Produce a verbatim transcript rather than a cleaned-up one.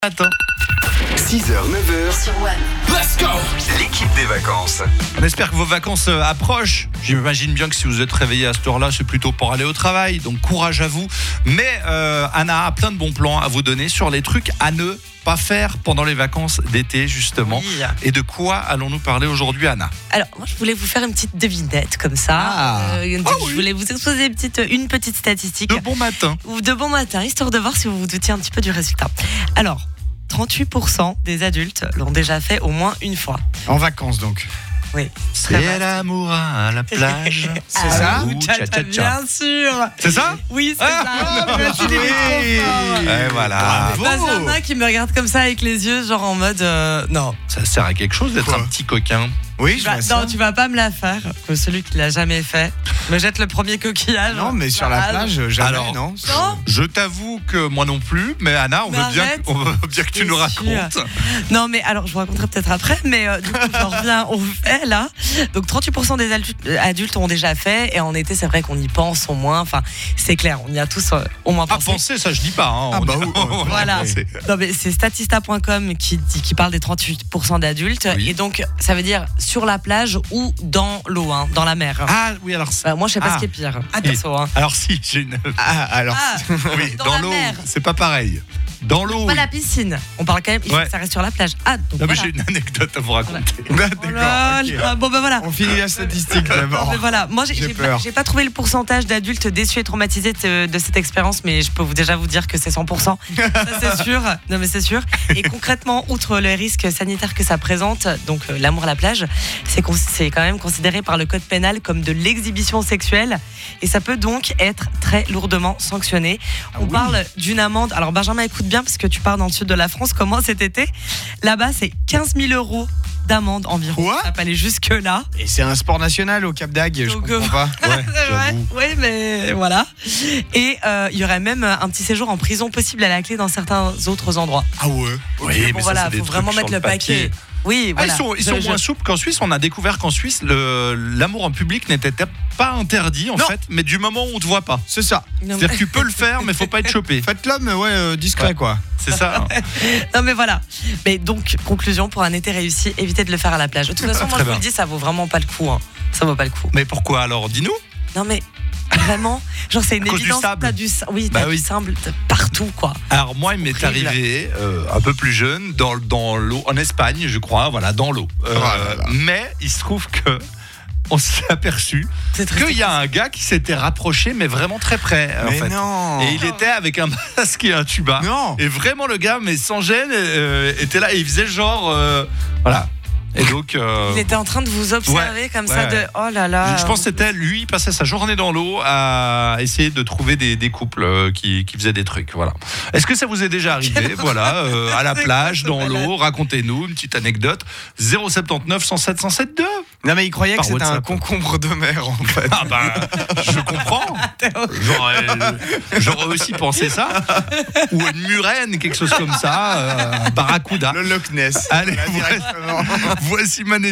Attends. six heures neuf heures sur One. Let's go. L'équipe des vacances. On espère que vos vacances euh, approchent. J'imagine bien que si vous êtes réveillé à cette heure-là, c'est plutôt pour aller au travail. Donc courage à vous. Mais euh, Anna a plein de bons plans à vous donner sur les trucs à ne pas faire pendant les vacances d'été, justement. Oui. Et de quoi allons-nous parler aujourd'hui, Anna? Alors, moi, je voulais vous faire une petite devinette comme ça. Ah. Euh, une- Ah je oui. voulais vous exposer une petite, une petite statistique. De bon matin. Ou de bon matin, histoire de voir si vous vous doutiez un petit peu du résultat. Alors, trente-huit pour cent des adultes l'ont déjà fait au moins une fois. En vacances donc. Oui. C'est l'amour à la plage. C'est ça Ouh, tcha, tcha, tcha. Bien sûr. C'est ça? Oui, c'est Ah, ça. Merci, il est trop fort. Et voilà. Bravo. Benjamin qui me regarde comme ça avec les yeux, genre en mode euh, non. Ça sert à quelque chose d'être Quoi un petit coquin. Oui, Tu je vas- vois ça. non, tu vas pas me la faire. Que celui qui l'a jamais fait me jette le premier coquillage. Non, mais sur la Ah, plage, jamais, Alors, non. Non. Je t'avoue que moi non plus, mais Anna, on Mais veut bien, arrête. on veut bien que tu C'est nous sûr. racontes. Non, mais alors, je vous raconterai peut-être après, mais euh, du coup, j'en reviens au fait, là. Donc, trente-huit pour cent des adultes, adultes ont déjà fait, et en été, c'est vrai qu'on y pense au moins. Enfin, c'est clair, on y a tous euh, au moins Ah, pensé. penser, ça je dis pas. Hein. Ah, On bah y- oui, on y a Voilà. pensé. Non, mais c'est statista point com qui, dit- qui parle des trente-huit pour cent d'adultes. Oui. Et donc, ça veut dire sur la plage ou dans l'eau, hein, dans la mer. Ah oui, alors Bah, moi, je sais pas Ah. ce qui est pire. Ah, Perso, hein. alors si, j'ai une. Ah, alors. Ah, Oui, dans dans, la l'eau, mer. c'est pas pareil. Dans l'eau. Pas oui. la piscine. On parle quand même, il faut Ouais. que ça reste sur la plage. Ah, donc Non mais voilà. j'ai une anecdote à vous raconter. Ah, Oh là D'accord. ok. là. Bon, ben voilà. On finit la statistique Non, d'abord. mais voilà, moi j'ai J'ai j'ai peur. pas, j'ai pas trouvé le pourcentage d'adultes déçus et traumatisés de, de cette expérience, mais je peux vous déjà vous dire que c'est cent pour cent. Ça c'est sûr. Non mais c'est sûr. Et concrètement, outre les risques sanitaires que ça présente, donc euh, l'amour à la plage, c'est con- c'est quand même considéré par le code pénal comme de l'exhibition sexuelle et ça peut donc être très lourdement sanctionné. On oui. parle d'une amende. Alors Benjamin, écoute bien parce que tu pars dans le sud de la France. Comment cet été? Là-bas, c'est quinze mille euros d'amende environ. Quoi Ça va pas aller jusque là. Et c'est un sport national au Cap d'Agde, je Donc, comprends euh, pas. Ouais, C'est vrai, j'avoue. oui, mais voilà. Et euh, il y aurait même un petit séjour en prison possible à la clé dans certains autres endroits. Ah ouais. Oui, Bon, mais voilà, ça, c'est des faut trucs vraiment sur mettre le paquet. papier. Oui, Ah, voilà. ils sont, ils sont Je- moins souples qu'en Suisse. On a découvert qu'en Suisse, le, l'amour en public n'était pas interdit en Non. fait, mais du moment où on te voit pas. C'est ça. Non, C'est-à-dire que tu peux le faire, mais faut pas être chopé. Faites l'homme, ouais, euh, discret Ouais. quoi. C'est ça. hein. non, mais voilà. Mais donc, conclusion, pour un été réussi, évitez de le faire à la plage. De toute façon, moi, Très je vous bien. le dis, ça vaut vraiment pas le coup. hein. Ça vaut pas le coup. Mais pourquoi alors? Dis-nous. Non, mais vraiment, genre, c'est une À cause du évidence. sable. T'as du, sa- oui, Bah t'as oui. du sable t- partout, quoi. Alors moi, il m'est horrible. arrivé euh, un peu plus jeune dans, dans l'eau en Espagne, je crois, voilà, dans l'eau. Euh, Oh là là. mais il se trouve que on s'est aperçu C'est très qu'il y a un gars qui s'était rapproché, mais vraiment très près. en Mais fait. non. Et il était avec un masque et un tuba. Non. Et vraiment le gars, mais sans gêne, euh, était là et il faisait genre, euh, voilà. Et donc, euh, Il était en train de vous observer comme ça, ouais. de oh là là. je pense que c'était lui, il passait sa journée dans l'eau à essayer de trouver des, des couples euh, qui, qui faisaient des trucs. Voilà. Est-ce que ça vous est déjà arrivé, voilà, euh, à la C'est plage, quoi, ce dans malade l'eau? Racontez-nous une petite anecdote. zéro sept neuf, cent sept, cent sept deux. Non mais il croyait Par que c'était un WhatsApp. concombre de mer en fait. Ah ben, je comprends. J'aurais, j'aurais aussi pensé ça. Ou une murène, quelque chose comme ça. Euh, un barracuda. Le Loch Ness. Allez, Là, voici, directement. voici ma